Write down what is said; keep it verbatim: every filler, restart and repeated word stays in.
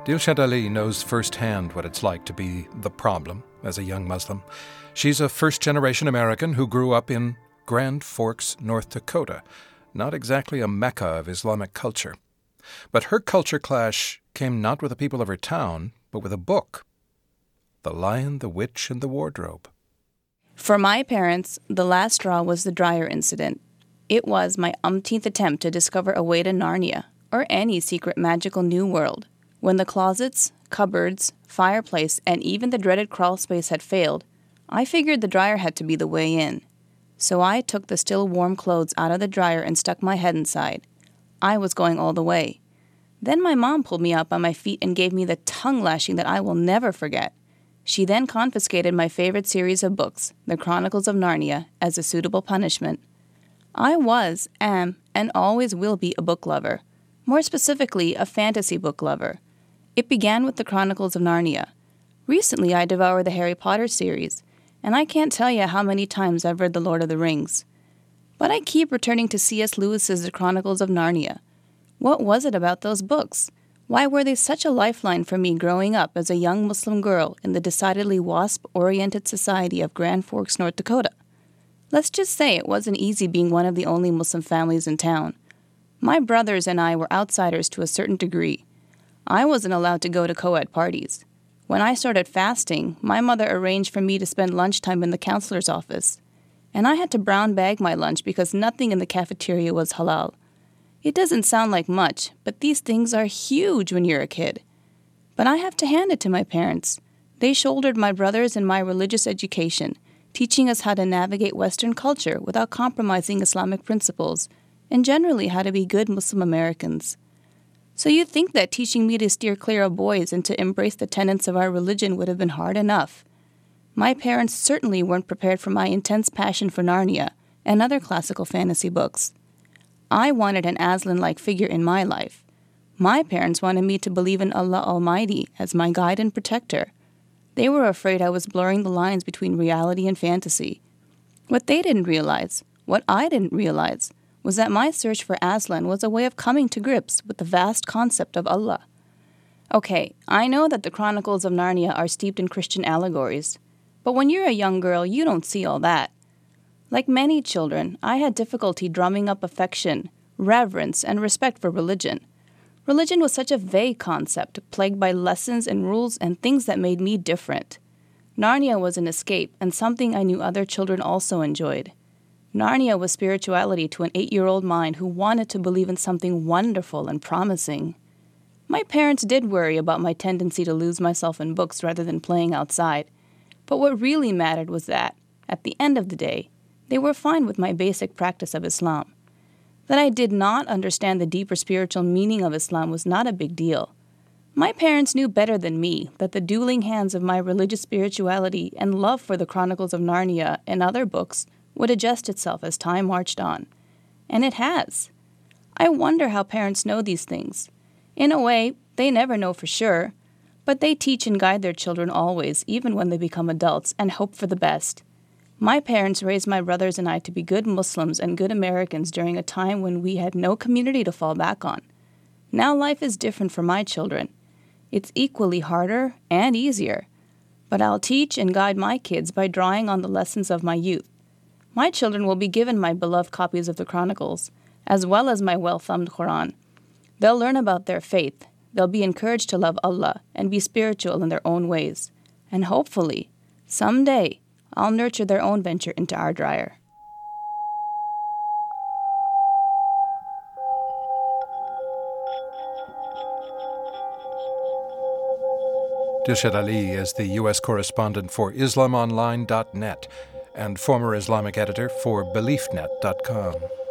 Dilshad Ali knows firsthand what it's like to be the problem as a young Muslim. She's a first-generation American who grew up in Grand Forks, North Dakota, not exactly a mecca of Islamic culture. But her culture clash came not with the people of her town, but with a book, The Lion, the Witch, and the Wardrobe. For my parents, the last straw was the dryer incident. It was my umpteenth attempt to discover a way to Narnia, or any secret magical new world. When the closets, cupboards, fireplace, and even the dreaded crawl space had failed, I figured the dryer had to be the way in. So I took the still warm clothes out of the dryer and stuck my head inside. I was going all the way. Then my mom pulled me out by my feet and gave me the tongue lashing that I will never forget. She then confiscated my favorite series of books, The Chronicles of Narnia, as a suitable punishment. I was, am, and always will be a book lover. More specifically, a fantasy book lover. It began with The Chronicles of Narnia. Recently, I devoured the Harry Potter series, and I can't tell you how many times I've read The Lord of the Rings. But I keep returning to C S Lewis's The Chronicles of Narnia. What was it about those books? Why were they such a lifeline for me growing up as a young Muslim girl in the decidedly WASP-oriented society of Grand Forks, North Dakota? Let's just say it wasn't easy being one of the only Muslim families in town. My brothers and I were outsiders to a certain degree. I wasn't allowed to go to co-ed parties. When I started fasting, my mother arranged for me to spend lunchtime in the counselor's office, and I had to brown bag my lunch because nothing in the cafeteria was halal. It doesn't sound like much, but these things are huge when you're a kid. But I have to hand it to my parents. They shouldered my brothers and my religious education, teaching us how to navigate Western culture without compromising Islamic principles, and generally how to be good Muslim Americans. So you'd think that teaching me to steer clear of boys and to embrace the tenets of our religion would have been hard enough. My parents certainly weren't prepared for my intense passion for Narnia and other classical fantasy books. I wanted an Aslan-like figure in my life. My parents wanted me to believe in Allah Almighty as my guide and protector. They were afraid I was blurring the lines between reality and fantasy. What they didn't realize, what I didn't realize, was that my search for Aslan was a way of coming to grips with the vast concept of Allah. Okay, I know that the Chronicles of Narnia are steeped in Christian allegories, but when you're a young girl, you don't see all that. Like many children, I had difficulty drumming up affection, reverence, and respect for religion. Religion was such a vague concept, plagued by lessons and rules and things that made me different. Narnia was an escape and something I knew other children also enjoyed. Narnia was spirituality to an eight-year-old mind who wanted to believe in something wonderful and promising. My parents did worry about my tendency to lose myself in books rather than playing outside, but what really mattered was that, at the end of the day, they were fine with my basic practice of Islam. That I did not understand the deeper spiritual meaning of Islam was not a big deal. My parents knew better than me that the dueling hands of my religious spirituality and love for the Chronicles of Narnia and other books would adjust itself as time marched on. And it has. I wonder how parents know these things. In a way, they never know for sure, but they teach and guide their children always, even when they become adults, and hope for the best. My parents raised my brothers and I to be good Muslims and good Americans during a time when we had no community to fall back on. Now life is different for my children. It's equally harder and easier, but I'll teach and guide my kids by drawing on the lessons of my youth. My children will be given my beloved copies of the Chronicles, as well as my well-thumbed Quran. They'll learn about their faith, they'll be encouraged to love Allah and be spiritual in their own ways. And hopefully, someday, I'll nurture their own venture into our dryer. Dilshad Ali is the U S correspondent for Islam Online dot net and former Islamic editor for Belief Net dot com.